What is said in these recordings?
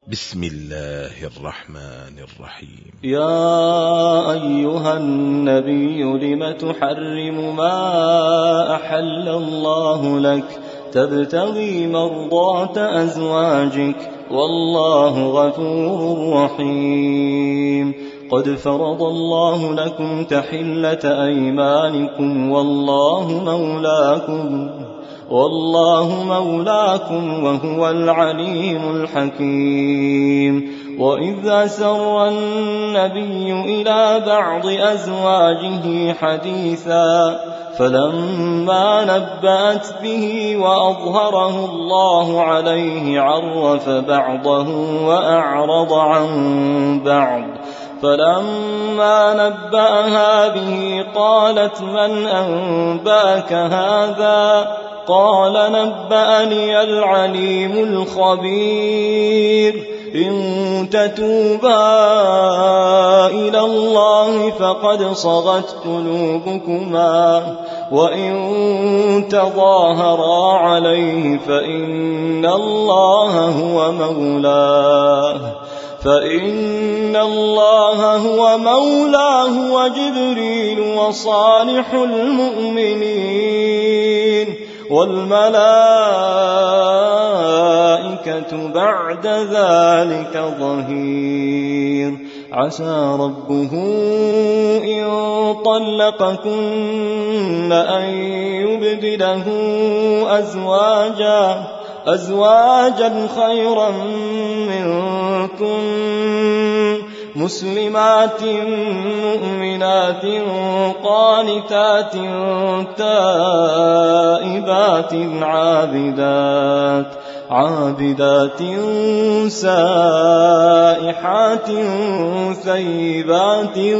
بسم الله الرحمن الرحيم. يا أيها النبي لم تحرم ما أحل الله لك تبتغي مرضات أزواجك والله غفور رحيم. قد فرض الله لكم تحلة أيمانكم والله مولاكم وهو العليم الحكيم. وإذ أسر النبي إلى بعض أزواجه حديثا فلما نبأت به وأظهره الله عليه عرف بعضه وأعرض عن بعض. فلما نبأها به قالت من أنبأك هذا؟ قال نبأني العليم الخبير. إن تتوبا إلى الله فقد صغت قلوبكما وإن تظاهرا عليه فإن الله هو مولاه وجبريل وصالح المؤمنين والملائكة بعد ذلك ظهير. عسى ربه إن طلقكن أن يبدله أزواجا خيرا منكن مسلمات مؤمنات قانتات تائبات عابدات سائحات ثيبات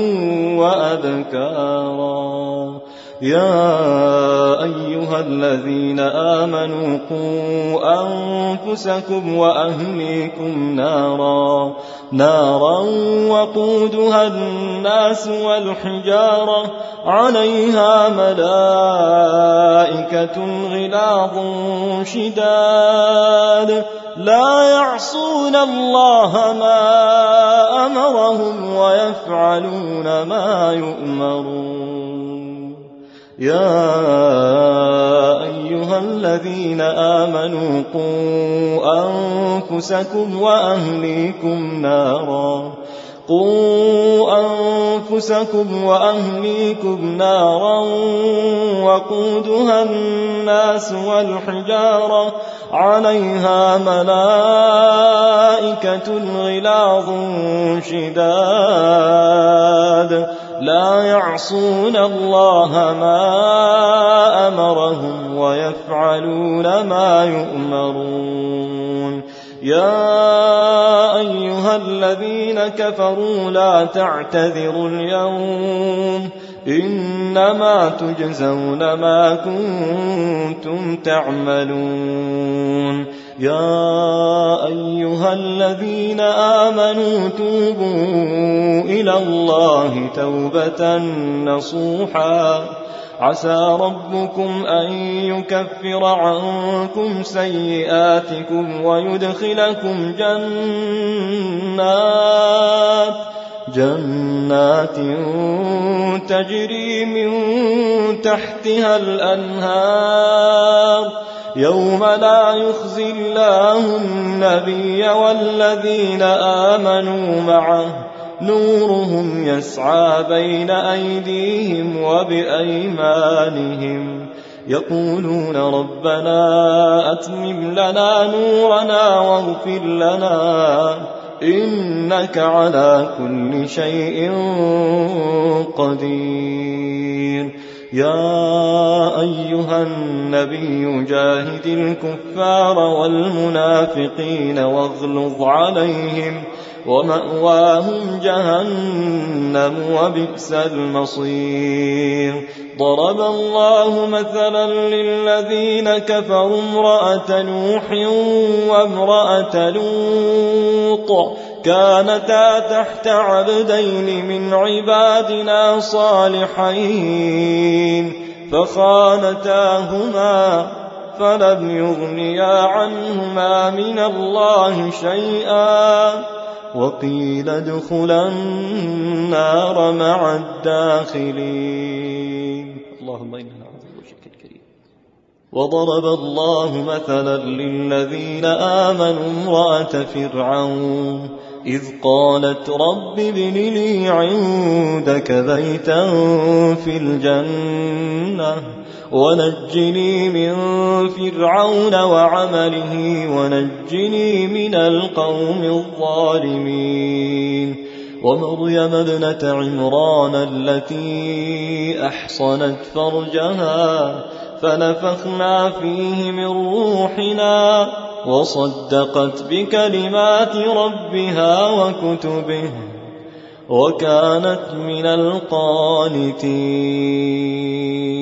وأبكارا. يا أيها الذين آمنوا قوا أنفسكم وأهليكم نارا وقودها الناس والحجارة عليها ملائكة غلاظ شداد لا يعصون الله ما أمرهم ويفعلون ما يؤمرون. يا أيها الذين آمنوا قوا أنفسكم وأهليكم نارا وقودها الناس والحجارة عليها ملائكة غلاظ شداد لا يعصون الله ما أمرهم ويفعلون ما يؤمرون. يا أيها الذين كفروا لا تعتذروا اليوم إنما تجزون ما كنتم تعملون. يا أيها الذين آمنوا توبوا إلى الله توبة نصوحا عسى ربكم أن يكفر عنكم سيئاتكم ويدخلكم جنات تجري من تحتها الأنهار يوم لا يخزي الله النبي والذين آمنوا معه نورهم يسعى بين أيديهم وبأيمانهم يقولون ربنا أتمم لنا نورنا واغفر لنا إنك على كل شيء قدير. يا أيها النبي جاهد الكفار والمنافقين واغلظ عليهم ومأواهم جهنم وبئس المصير. ضرب الله مثلا للذين كفروا امرأة نوح وامرأة لوط كانتا تحت عبدين من عبادنا صالحين فخانتاهما فلم يغنيا عنهما من الله شيئا وقيل ادخلا النار مع الداخلين. اللهم إنا نعوذ بوجهك الكريم. وضرب الله مثلا للذين آمنوا امرأة فرعون إذ قالت رب ابن لي عندك بيتا في الجنة ونجني من فرعون وعمله ونجني من القوم الظالمين. ومريم ابنة عمران التي أحصنت فرجها فنفخنا فيه من روحنا وصدقت بكلمات ربها وكتبه وكانت من القانتين.